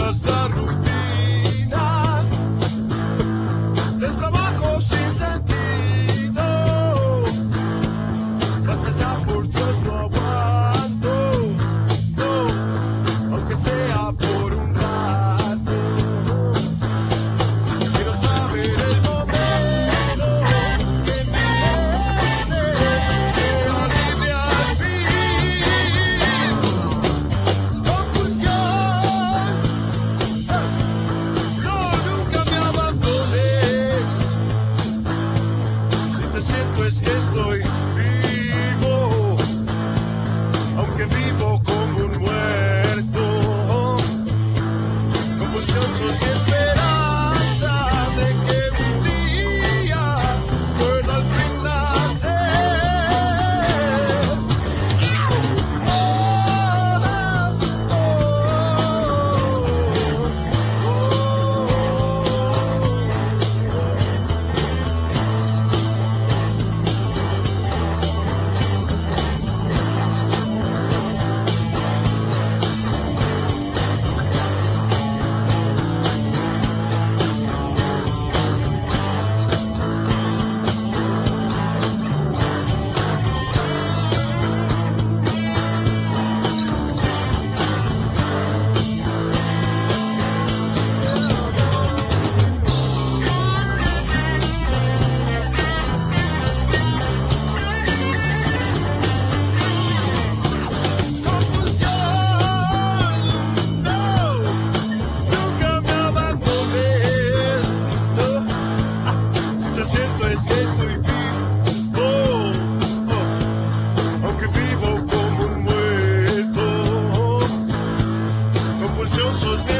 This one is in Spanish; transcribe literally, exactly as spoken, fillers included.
odias la rutina del trabajo sin sentido. Basta ya, por Dios, no aguanto, no, aunque sea por un rato. Quiero saber el momento que mi mente sea libre al fin. Compulsión, no, nunca me abandones. Si te siento es que estoy vivo, aunque vivo como un muerto. Compulsión, sos mi esperanza de que un día pueda al fin nacer. Compulsión, no, nunca me abandones. No, ah, si te siento es que estoy vivo, oh, aunque vivo como un muerto. Compulsión, sos mi